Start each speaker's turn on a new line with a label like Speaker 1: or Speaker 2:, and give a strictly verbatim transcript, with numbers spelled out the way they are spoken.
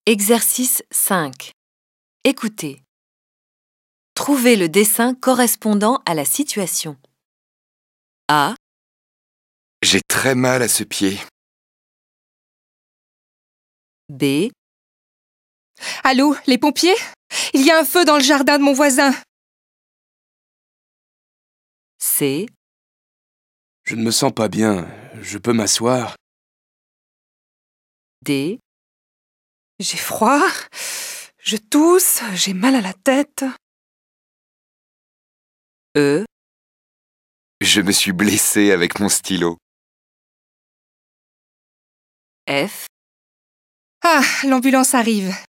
Speaker 1: Exercice cinq. Écoutez. Trouvez le dessin correspondant à la situation. A.
Speaker 2: J'ai très mal à ce pied.
Speaker 1: B.
Speaker 3: Allô, les pompiers? Il y a un feu dans le jardin de mon voisin.
Speaker 1: C.
Speaker 4: Je ne me sens pas bien. Je peux m'asseoir?
Speaker 1: D.
Speaker 3: J'ai froid, je tousse, j'ai mal à la tête.
Speaker 1: E.
Speaker 2: Je me suis blessé avec mon stylo.
Speaker 1: F.
Speaker 3: Ah, l'ambulance arrive.